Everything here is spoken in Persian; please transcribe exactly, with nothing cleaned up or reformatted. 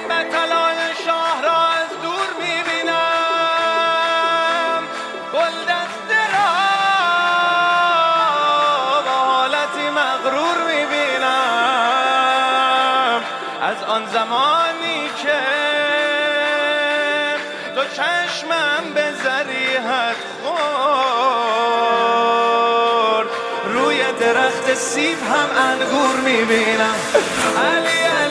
بتلال شاه را از دور میبینم، گل دسته را با حالتی مغرور میبینم. از آن زمانی که تو چشمم به ذریحت خورد، روی درخت سیب هم انگور میبینم. علی علی